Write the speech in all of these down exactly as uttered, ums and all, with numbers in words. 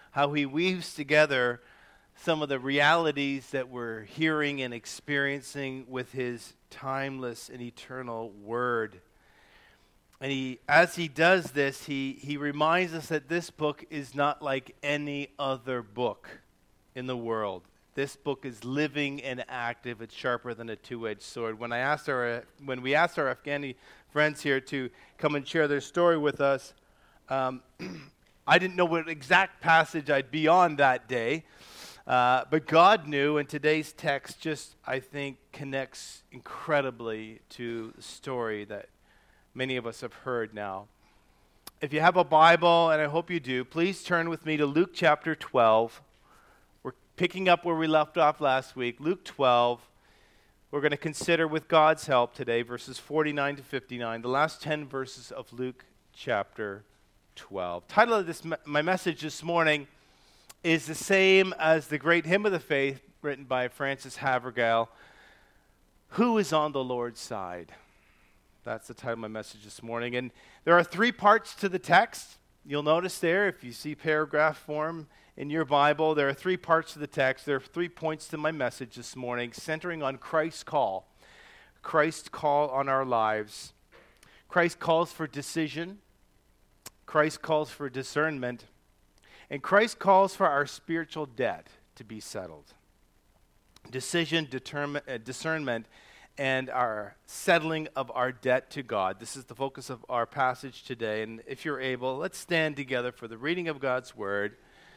how he weaves together some of the realities that we're hearing and experiencing with his timeless and eternal word. And he, as he does this, he, he reminds us that this book is not like any other book in the world. This book is living and active. It's sharper than a two-edged sword. When I asked our, when we asked our Afghani friends here to come and share their story with us, um, I didn't know what exact passage I'd be on that day, uh, but God knew, and today's text just, I think, connects incredibly to the story that many of us have heard now. If you have a Bible, and I hope you do, please turn with me to Luke chapter twelve. Picking up where we left off last week, Luke twelve, we're going to consider with God's help today verses forty-nine to fifty-nine, the last ten verses of Luke chapter twelve. Title of this my message this morning is the same as the great hymn of the faith written by Francis Havergal, Who is on the Lord's Side? That's the title of my message this morning. And there are three parts to the text. You'll notice there, if you see paragraph form in your Bible, there are three parts to the text. There are three points to my message this morning, centering on Christ's call. Christ's call on our lives. Christ calls for decision. Christ calls for discernment. And Christ calls for our spiritual debt to be settled. Decision, determin- uh, discernment, and our settling of our debt to God. This is the focus of our passage today. And if you're able, let's stand together for the reading of God's word.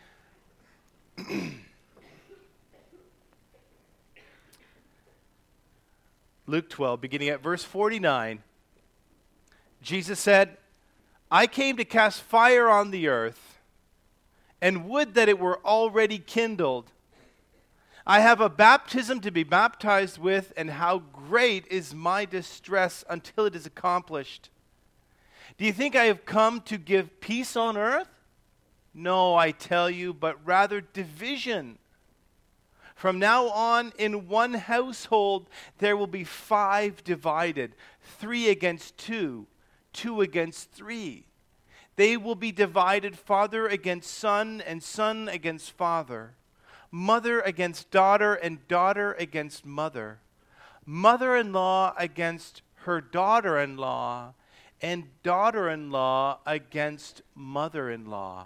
Luke twelve, beginning at verse forty-nine, Jesus said, I came to cast fire on the earth, and would that it were already kindled. I have a baptism to be baptized with, and how great is my distress until it is accomplished. Do you think I have come to give peace on earth? No, I tell you, but rather division. From now on, in one household, there will be five divided, three against two, two against three. They will be divided, father against son, and son against father, mother against daughter, and daughter against mother, mother-in-law against her daughter-in-law, and daughter-in-law against mother-in-law.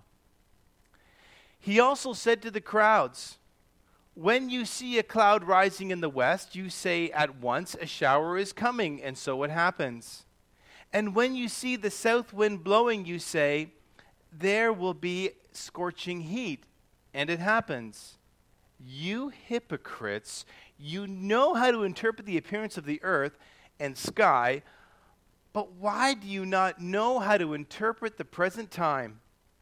He also said to the crowds, when you see a cloud rising in the west, you say at once, a shower is coming, and so it happens. And when you see the south wind blowing, you say, there will be scorching heat, and it happens. You hypocrites, you know how to interpret the appearance of the earth and sky, but why do you not know how to interpret the present time?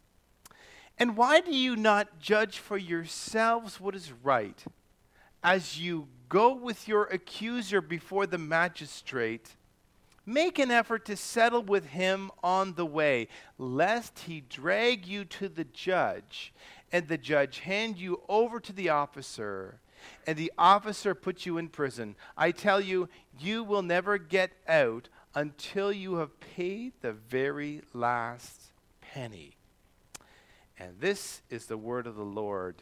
And why do you not judge for yourselves what is right, as you go with your accuser before the magistrate? Make an effort to settle with him on the way, lest he drag you to the judge, and the judge hand you over to the officer, and the officer put you in prison. I tell you, you will never get out until you have paid the very last penny. And this is the word of the Lord.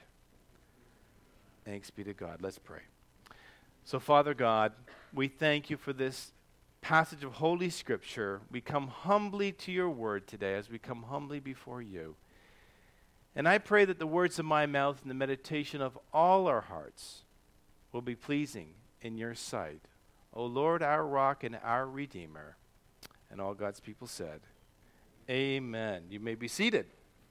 Thanks be to God. Let's pray. So, Father God, we thank you for this passage of Holy Scripture. We come humbly to your word today as we come humbly before you. And I pray that the words of my mouth and the meditation of all our hearts will be pleasing in your sight. O Lord, our rock and our redeemer. And all God's people said, amen. You may be seated.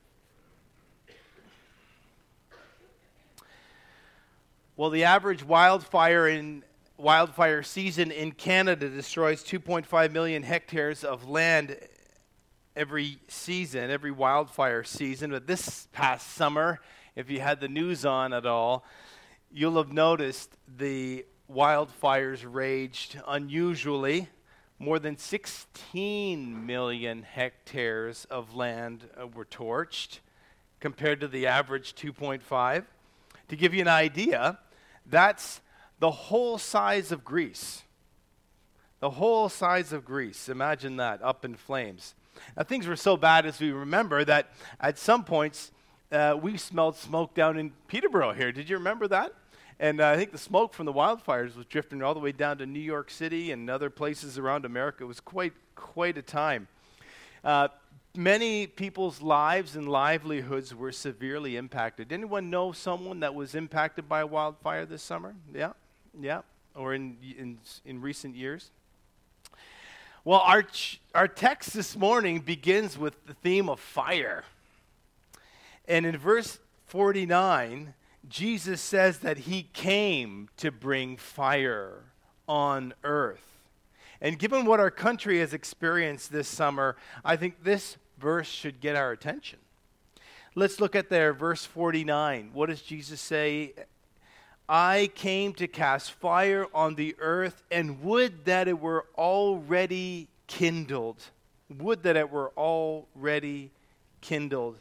Well, the average wildfire in wildfire season in Canada destroys two point five million hectares of land every season, every wildfire season. But this past summer, if you had the news on at all, you'll have noticed the wildfires raged unusually. More than sixteen million hectares of land uh, were torched compared to the average two point five. To give you an idea, that's the whole size of Greece. The whole size of Greece. Imagine that, up in flames. Now, things were so bad, as we remember, that at some points, uh, we smelled smoke down in Peterborough here. Did you remember that? And uh, I think the smoke from the wildfires was drifting all the way down to New York City and other places around America. It was quite, quite a time. Uh, many people's lives and livelihoods were severely impacted. Anyone know someone that was impacted by a wildfire this summer? Yeah, yeah, or in in, in recent years? Well, our ch- our text this morning begins with the theme of fire. And in verse forty-nine, Jesus says that he came to bring fire on earth. And given what our country has experienced this summer, I think this verse should get our attention. Let's look at there, verse forty-nine. What does Jesus say? I came to cast fire on the earth, and would that it were already kindled. Would that it were already kindled.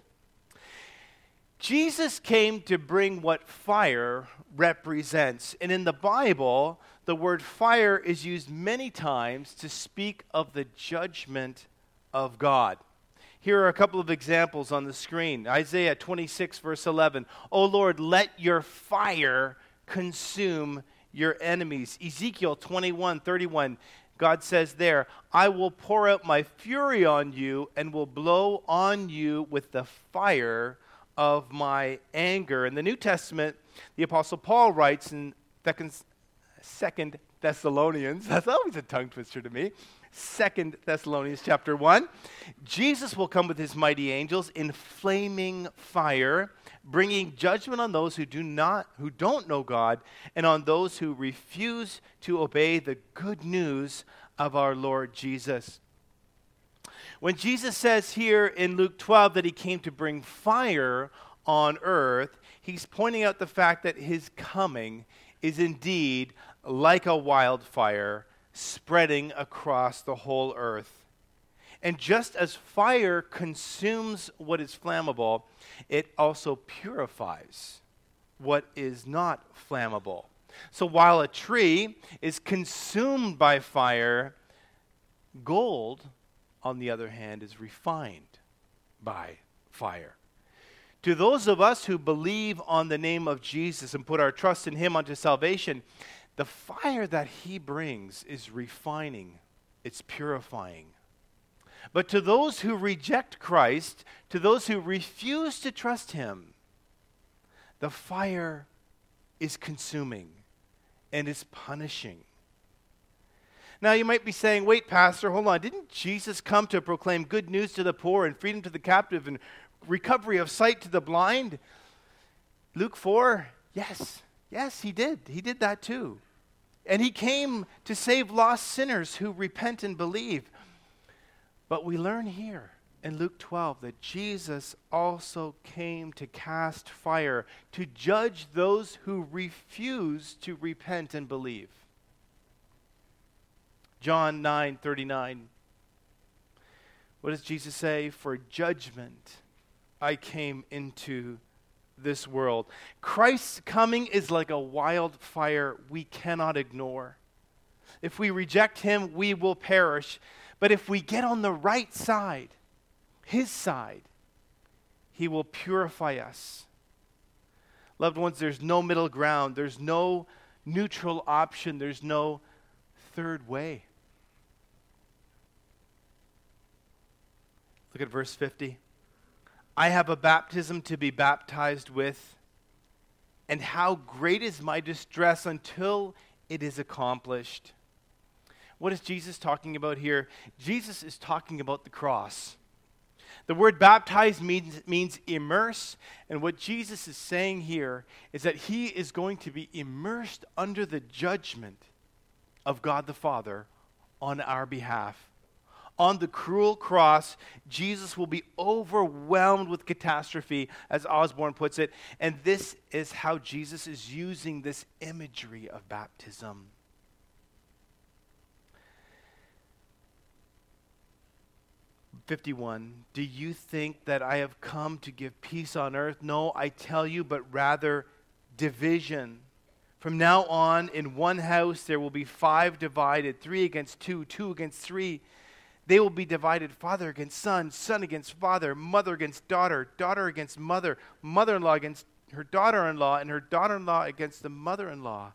Jesus came to bring what fire represents. And in the Bible, the word fire is used many times to speak of the judgment of God. Here are a couple of examples on the screen. Isaiah twenty-six, verse eleven. O Lord, let your fire consume your enemies. Ezekiel twenty-one, thirty-one. God says there, I will pour out my fury on you and will blow on you with the fire of my anger. In the New Testament, the Apostle Paul writes in Second Thessalonians, that's always a tongue twister to me, Second Thessalonians chapter one, Jesus will come with his mighty angels in flaming fire, bringing judgment on those who do not, who don't know God, and on those who refuse to obey the good news of our Lord Jesus. When Jesus says here in Luke twelve that he came to bring fire on earth, he's pointing out the fact that his coming is indeed like a wildfire spreading across the whole earth. And just as fire consumes what is flammable, it also purifies what is not flammable. So while a tree is consumed by fire, gold, on the other hand, is refined by fire. To those of us who believe on the name of Jesus and put our trust in him unto salvation, the fire that he brings is refining, it's purifying. But to those who reject Christ, to those who refuse to trust him, the fire is consuming and is punishing. Now you might be saying, wait, Pastor, hold on. Didn't Jesus come to proclaim good news to the poor and freedom to the captive and recovery of sight to the blind? Luke four, yes, yes, he did. He did that too. And he came to save lost sinners who repent and believe. But we learn here in Luke twelve that Jesus also came to cast fire, to judge those who refuse to repent and believe. John nine thirty-nine. What does Jesus say? For judgment I came into this world. Christ's coming is like a wildfire we cannot ignore. If we reject him, we will perish. But if we get on the right side, his side, he will purify us. Loved ones, there's no middle ground. There's no neutral option. There's no third way. Look at verse fifty. I have a baptism to be baptized with, and how great is my distress until it is accomplished. What is Jesus talking about here? Jesus is talking about the cross. The word baptize means, means immerse, and what Jesus is saying here is that he is going to be immersed under the judgment of God the Father on our behalf. On the cruel cross, Jesus will be overwhelmed with catastrophe, as Osborne puts it, and this is how Jesus is using this imagery of baptism. fifty-one, do you think that I have come to give peace on earth? No, I tell you, but rather division. From now on, in one house there will be five divided, three against two, two against three. They will be divided, father against son, son against father, mother against daughter, daughter against mother, mother-in-law against her daughter-in-law, and her daughter-in-law against the mother-in-law.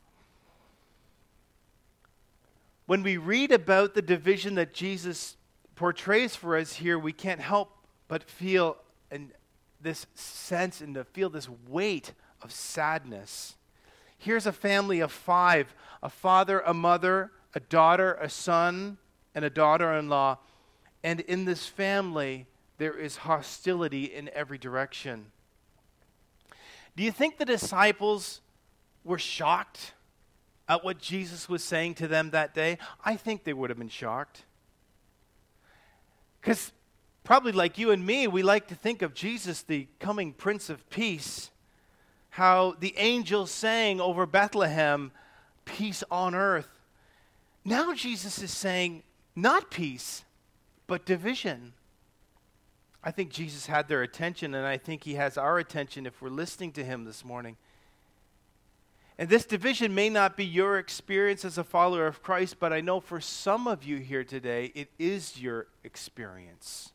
When we read about the division that Jesus portrays for us here, we can't help but feel an, this sense and to feel this weight of sadness. Here's a family of five, a father, a mother, a daughter, a son, and a daughter-in-law. And in this family, there is hostility in every direction. Do you think the disciples were shocked at what Jesus was saying to them that day? I think they would have been shocked. Because probably like you and me, we like to think of Jesus, the coming Prince of Peace, how the angels sang over Bethlehem, peace on earth. Now Jesus is saying, not peace, but division. I think Jesus had their attention, and I think he has our attention if we're listening to him this morning. And this division may not be your experience as a follower of Christ, but I know for some of you here today, it is your experience.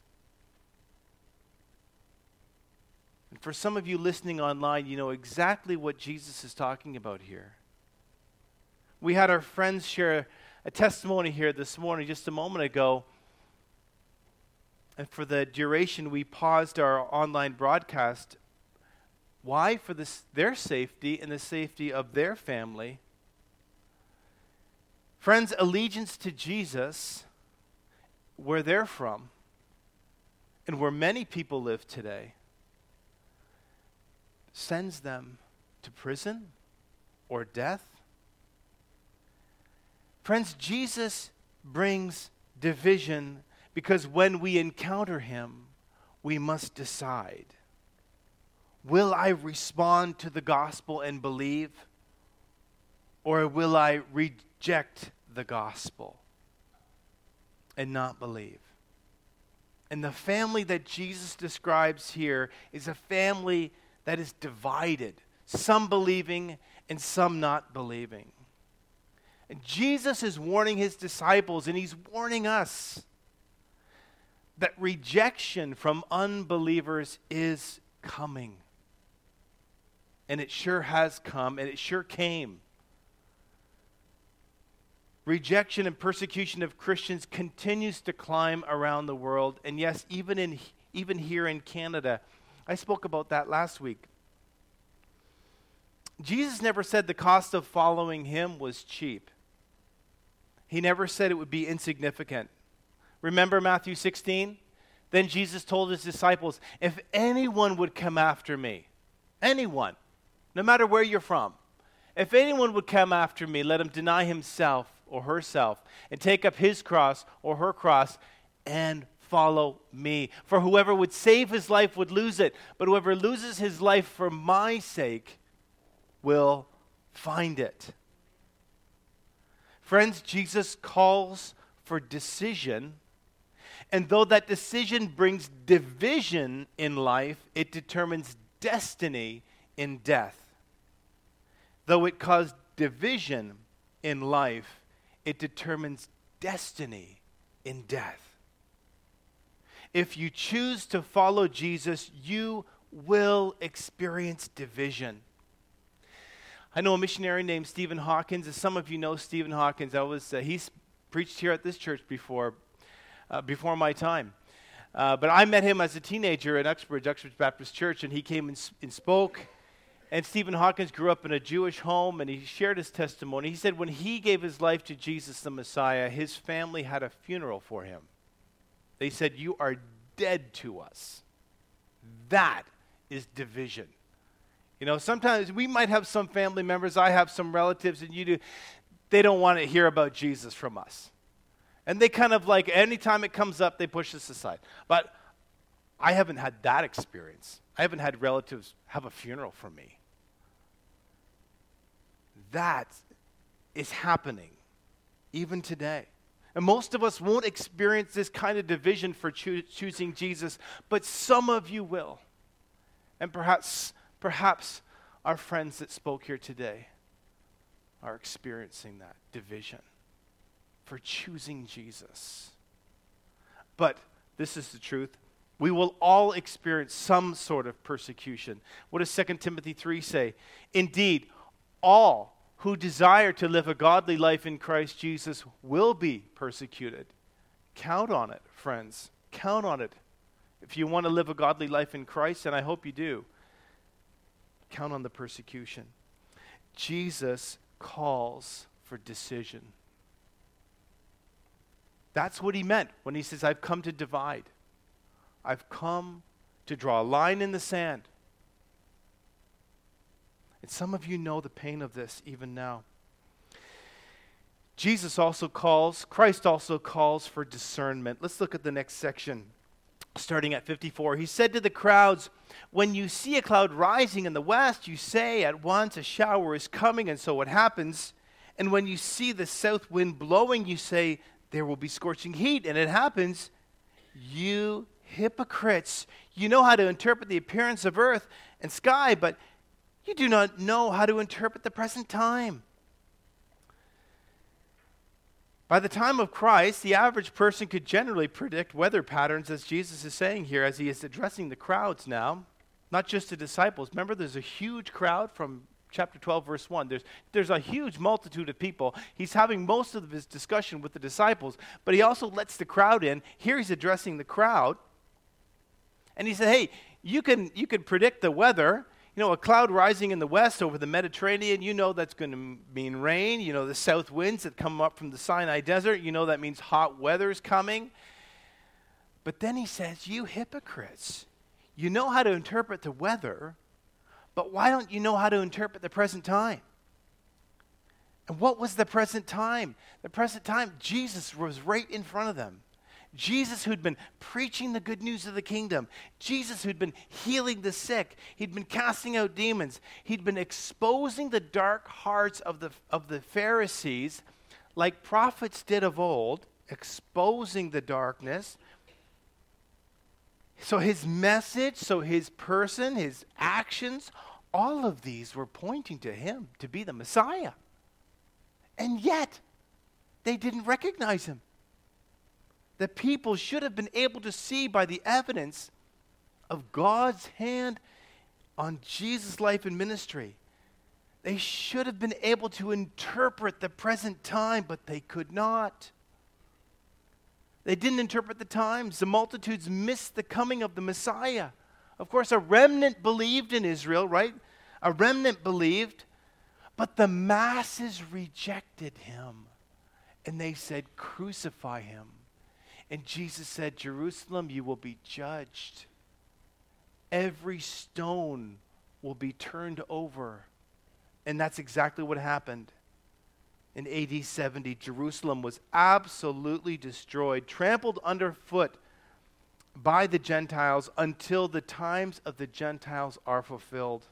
And for some of you listening online, you know exactly what Jesus is talking about here. We had our friends share a testimony here this morning, just a moment ago. And for the duration, we paused our online broadcast. Why? For this, their safety and the safety of their family. Friends, allegiance to Jesus, where they're from, and where many people live today, sends them to prison or death. Friends, Jesus brings division because when we encounter him, we must decide. Will I respond to the gospel and believe? Or will I reject the gospel and not believe? And the family that Jesus describes here is a family that is divided, some believing and some not believing. And Jesus is warning his disciples, and he's warning us, that rejection from unbelievers is coming. And it sure has come, and it sure came. Rejection and persecution of Christians continues to climb around the world. And yes, even in even here in Canada. I spoke about that last week. Jesus never said the cost of following him was cheap. He never said it would be insignificant. Remember Matthew sixteen? Then Jesus told his disciples, if anyone would come after me, anyone, no matter where you're from, if anyone would come after me, let him deny himself or herself and take up his cross or her cross and follow me. For whoever would save his life would lose it, but whoever loses his life for my sake will find it. Friends, Jesus calls for decision, and though that decision brings division in life, it determines destiny in death. Though it caused division in life, it determines destiny in death. If you choose to follow Jesus, you will experience division. I know a missionary named Stephen Hawkins. As some of you know Stephen Hawkins, I was, uh, he's preached here at this church before, uh, before my time. Uh, but I met him as a teenager at Uxbridge, Uxbridge Baptist Church, and he came and, and spoke. And Stephen Hawkins grew up in a Jewish home, and he shared his testimony. He said when he gave his life to Jesus the Messiah, his family had a funeral for him. They said, you are dead to us. That is division. You know, sometimes we might have some family members, I have some relatives, and you do, they don't want to hear about Jesus from us. And they kind of like, anytime it comes up, they push us aside. But I haven't had that experience. I haven't had relatives have a funeral for me. That is happening even today. And most of us won't experience this kind of division for choo- choosing Jesus, but some of you will. And perhaps, perhaps our friends that spoke here today are experiencing that division for choosing Jesus. but this is the truth. We will all experience some sort of persecution. What does Second Timothy three say? Indeed, all who desire to live a godly life in Christ Jesus will be persecuted. Count on it, friends. Count on it. If you want to live a godly life in Christ, and I hope you do, count on the persecution. Jesus calls for decision. That's what he meant when he says, I've come to divide. I've come to draw a line in the sand. And some of you know the pain of this even now. Jesus also calls, Christ also calls for discernment. Let's look at the next section, starting at fifty-four. He said to the crowds, when you see a cloud rising in the west, you say at once a shower is coming, and so it happens. And when you see the south wind blowing, you say there will be scorching heat, and it happens. You hypocrites, you know how to interpret the appearance of earth and sky, but you do not know how to interpret the present time. By the time of Christ, the average person could generally predict weather patterns, as Jesus is saying here, as he is addressing the crowds now, not just the disciples. Remember, there's a huge crowd from chapter twelve, verse one. There's, there's a huge multitude of people. He's having most of his discussion with the disciples, but he also lets the crowd in. Here he's addressing the crowd. And he said, hey, you can, you can predict the weather. You know, a cloud rising in the west over the Mediterranean, you know that's going to mean rain. You know, the south winds that come up from the Sinai Desert, you know that means hot weather's coming. But then he says, you hypocrites, you know how to interpret the weather, but why don't you know how to interpret the present time? And what was the present time? The present time, Jesus was right in front of them. Jesus, who'd been preaching the good news of the kingdom. Jesus, who'd been healing the sick. He'd been casting out demons. He'd been exposing the dark hearts of the, of the Pharisees like prophets did of old, exposing the darkness. So his message, so his person, his actions, all of these were pointing to him to be the Messiah. And yet, they didn't recognize him. The people should have been able to see by the evidence of God's hand on Jesus' life and ministry. They should have been able to interpret the present time, but they could not. They didn't interpret the times. The multitudes missed the coming of the Messiah. Of course, a remnant believed in Israel, right? A remnant believed, but the masses rejected him. And they said, crucify him. And Jesus said, Jerusalem, you will be judged. Every stone will be turned over. And that's exactly what happened. In A D seventy, Jerusalem was absolutely destroyed, trampled underfoot by the Gentiles until the times of the Gentiles are fulfilled.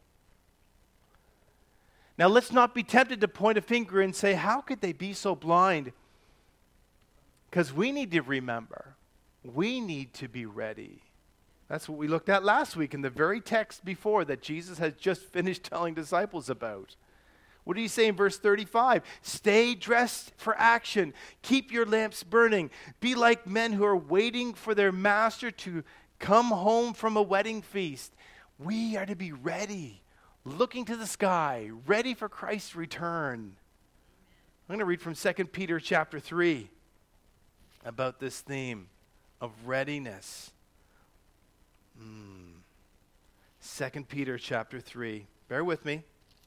Now, let's not be tempted to point a finger and say, how could they be so blind? Because we need to remember, we need to be ready. That's what we looked at last week in the very text before that Jesus has just finished telling disciples about. What do you say in verse thirty-five? Stay dressed for action. Keep your lamps burning. Be like men who are waiting for their master to come home from a wedding feast. We are to be ready, looking to the sky, ready for Christ's return. I'm going to read from Second Peter chapter three. About this theme of readiness. Mm. Second Peter chapter three. Bear with me.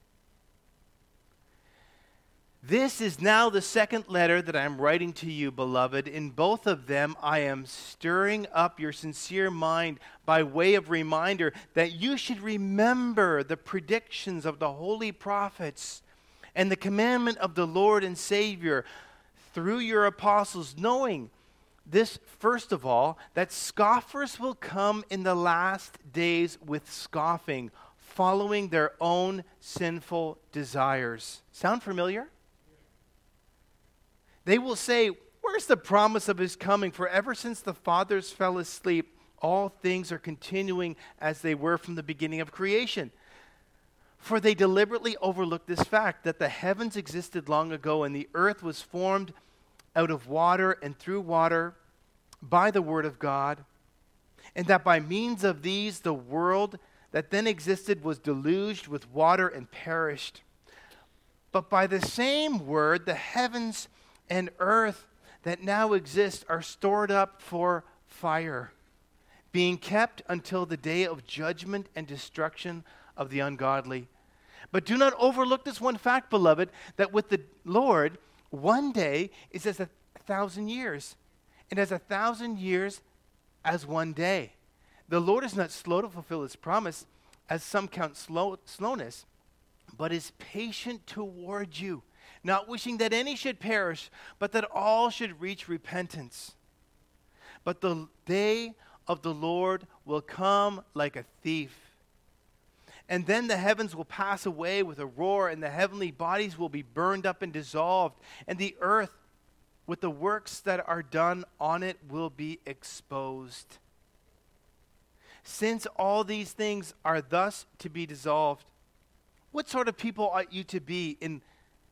This is now the second letter that I am writing to you, beloved. In both of them I am stirring up your sincere mind by way of reminder that you should remember the predictions of the holy prophets and the commandment of the Lord and Savior through your apostles, knowing this, first of all, that scoffers will come in the last days with scoffing, following their own sinful desires. Sound familiar? They will say, where's the promise of his coming? For ever since the fathers fell asleep, all things are continuing as they were from the beginning of creation. For they deliberately overlooked this fact, that the heavens existed long ago, and the earth was formed out of water and through water, by the word of God, and that by means of these the world that then existed was deluged with water and perished. But by the same word, the heavens and earth that now exist are stored up for fire, being kept until the day of judgment and destruction of the ungodly. But do not overlook this one fact, beloved, that with the Lord, one day is as a thousand years, and as a thousand years as one day. The Lord is not slow to fulfill his promise, as some count slow, slowness, but is patient toward you, not wishing that any should perish, but that all should reach repentance. But the day of the Lord will come like a thief. And then the heavens will pass away with a roar, and the heavenly bodies will be burned up and dissolved, and the earth with the works that are done on it will be exposed. Since all these things are thus to be dissolved, what sort of people ought you to be in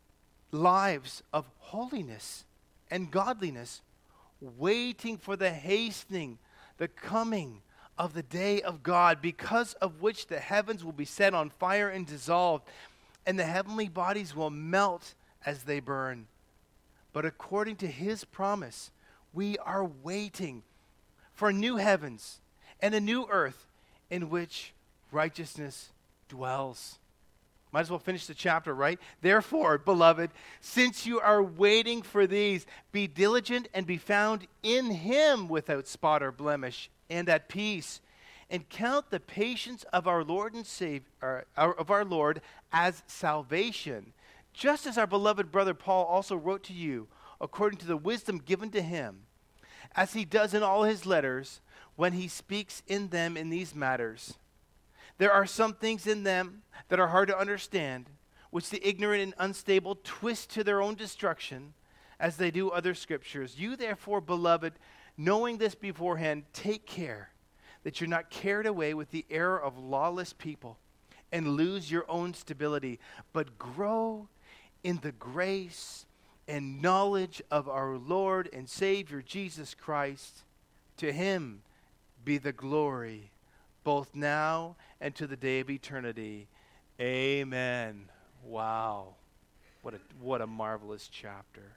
lives of holiness and godliness, waiting for the hastening, the coming of the day of God, because of which the heavens will be set on fire and dissolved, and the heavenly bodies will melt as they burn. But according to his promise, we are waiting for new heavens and a new earth in which righteousness dwells. Might as well finish the chapter, right? Therefore, beloved, since you are waiting for these, be diligent and be found in him without spot or blemish and at peace, and count the patience of our Lord and Savior, uh, of our Lord as salvation, just as our beloved brother Paul also wrote to you, according to the wisdom given to him, as he does in all his letters, when he speaks in them in these matters. There are some things in them that are hard to understand, which the ignorant and unstable twist to their own destruction, as they do other scriptures. You therefore, beloved, knowing this beforehand, take care that you're not carried away with the error of lawless people and lose your own stability, but grow in the grace and knowledge of our Lord and Savior Jesus Christ. To him be the glory, both now and to the day of eternity. Amen. Wow. What a, what a marvelous chapter.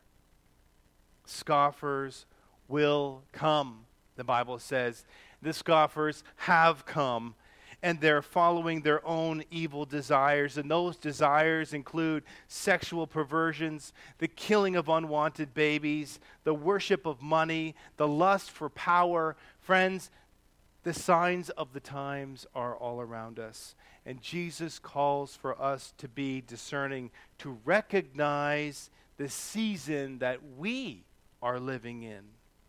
Scoffers will come, the Bible says. The scoffers have come, and they're following their own evil desires. And those desires include sexual perversions, the killing of unwanted babies, the worship of money, the lust for power. Friends, the signs of the times are all around us. And Jesus calls for us to be discerning, to recognize the season that we are living in.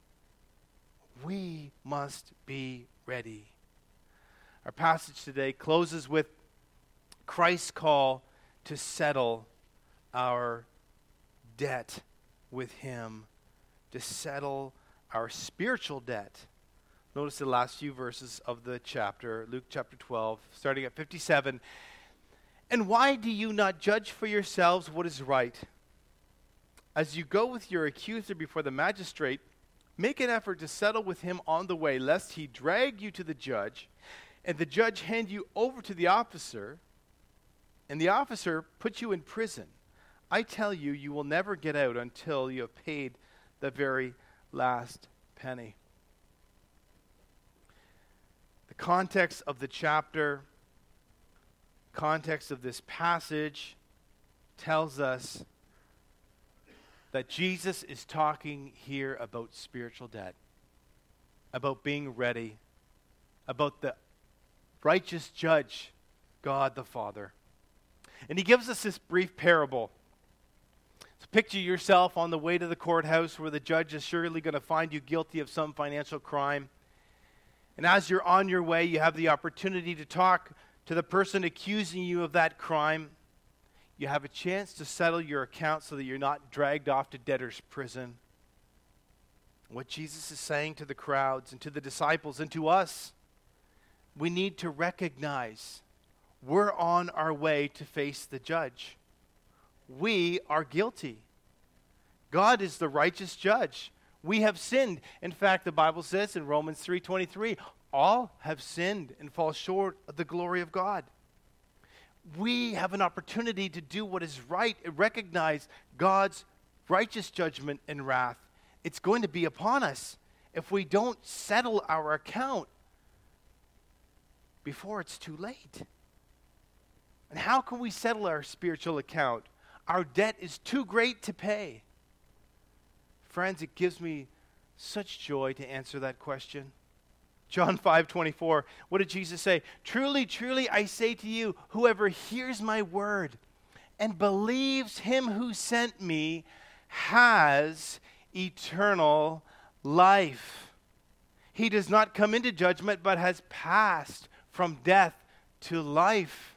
We must be ready. Our passage today closes with Christ's call to settle our debt with him, to settle our spiritual debt. Notice the last few verses of the chapter, Luke chapter twelve, starting at fifty-seven. And why do you not judge for yourselves what is right? As you go with your accuser before the magistrate, make an effort to settle with him on the way, lest he drag you to the judge, and the judge hand you over to the officer, and the officer put you in prison. I tell you, you will never get out until you have paid the very last penny. The context of the chapter, context of this passage tells us that Jesus is talking here about spiritual debt, about being ready, about the righteous judge, God the Father. And he gives us this brief parable. So picture yourself on the way to the courthouse where the judge is surely going to find you guilty of some financial crime. And as you're on your way, you have the opportunity to talk to the person accusing you of that crime. You have a chance to settle your account so that you're not dragged off to debtor's prison. What Jesus is saying to the crowds and to the disciples and to us, we need to recognize we're on our way to face the judge. We are guilty. God is the righteous judge. We have sinned. In fact, the Bible says in Romans three twenty-three, all have sinned and fall short of the glory of God. We have an opportunity to do what is right and recognize God's righteous judgment and wrath. It's going to be upon us if we don't settle our account before it's too late. And how can we settle our spiritual account? Our debt is too great to pay. Friends, it gives me such joy to answer that question. John five twenty-four, what did Jesus say? Truly, truly, I say to you, whoever hears my word and believes him who sent me has eternal life. He does not come into judgment, but has passed from death to life.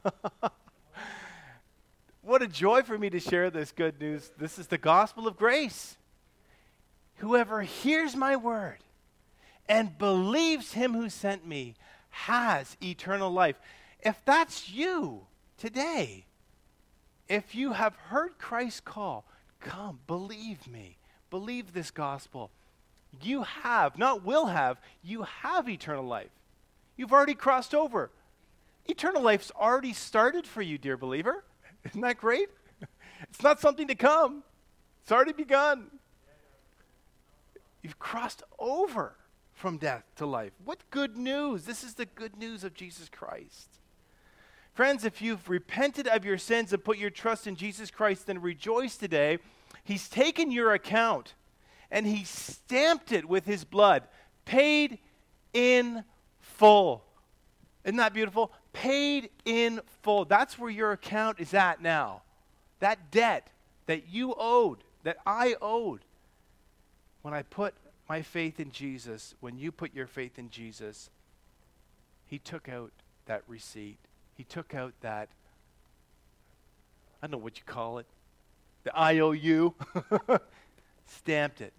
What a joy for me to share this good news. This is the gospel of grace. Whoever hears my word and believes him who sent me has eternal life. If that's you today, if you have heard Christ's call, come, believe me. Believe this gospel. You have, not will have, you have eternal life. You've already crossed over. Eternal life's already started for you, dear believer. Isn't that great? It's not something to come. It's already begun. You've crossed over from death to life. What good news. This is the good news of Jesus Christ. Friends, if you've repented of your sins and put your trust in Jesus Christ, then rejoice today. He's taken your account and he stamped it with his blood, paid in full. Isn't that beautiful? Paid in full. That's where your account is at now. That debt that you owed, that I owed. When I put my faith in Jesus, when you put your faith in Jesus, he took out that receipt. He took out that, I don't know what you call it, the I O U, stamped it,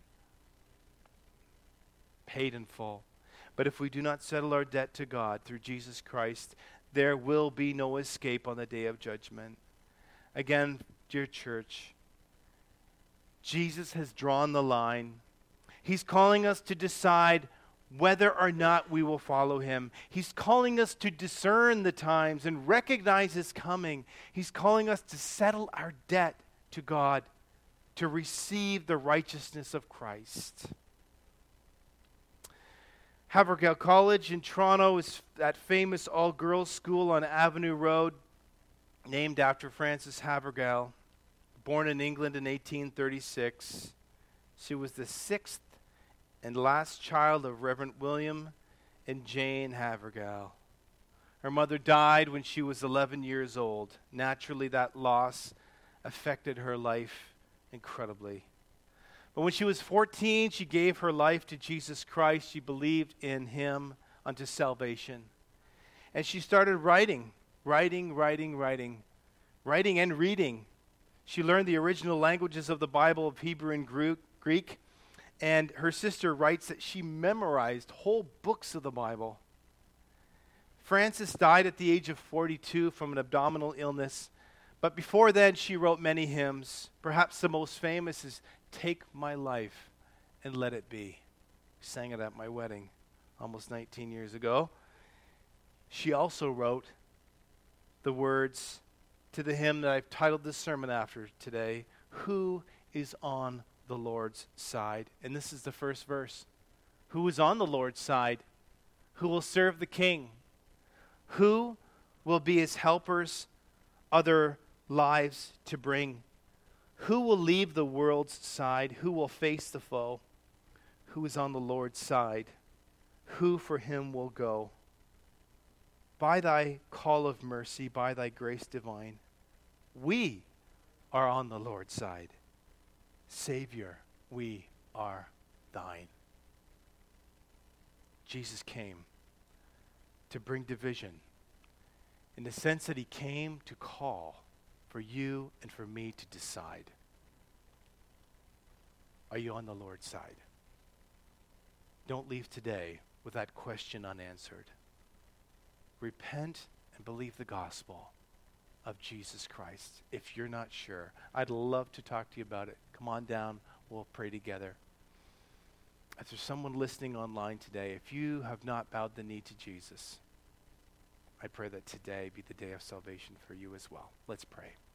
paid in full. But if we do not settle our debt to God through Jesus Christ, there will be no escape on the day of judgment. Again, dear church, Jesus has drawn the line. He's calling us to decide whether or not we will follow him. He's calling us to discern the times and recognize his coming. He's calling us to settle our debt to God, to receive the righteousness of Christ. Havergal College in Toronto is that famous all-girls school on Avenue Road, named after Frances Havergal. Born in England in eighteen thirty-six, she was the sixth and last child of Reverend William and Jane Havergal. Her mother died when she was eleven years old. Naturally, that loss affected her life incredibly. But when she was fourteen, she gave her life to Jesus Christ. She believed in him unto salvation. And she started writing, writing, writing, writing, writing and reading. She learned the original languages of the Bible of Hebrew and Greek. And her sister writes that she memorized whole books of the Bible. Frances died at the age of forty-two from an abdominal illness. But before then, she wrote many hymns. Perhaps the most famous is Take My Life and Let It Be. Sang it at my wedding almost nineteen years ago. She also wrote the words to the hymn that I've titled this sermon after today, Who is on the Lord's Side? And this is the first verse. Who is on the Lord's side? Who will serve the King? Who will be his helpers, other lives to bring? Who will leave the world's side? Who will face the foe? Who is on the Lord's side? Who for him will go? By thy call of mercy, by thy grace divine, we are on the Lord's side. Savior, we are thine. Jesus came to bring division in the sense that he came to call for you and for me to decide. Are you on the Lord's side? Don't leave today with that question unanswered. Repent and believe the gospel of Jesus Christ. If you're not sure, I'd love to talk to you about it. Come on down, we'll pray together. If there's someone listening online today, if you have not bowed the knee to Jesus, I pray that today be the day of salvation for you as well. Let's pray.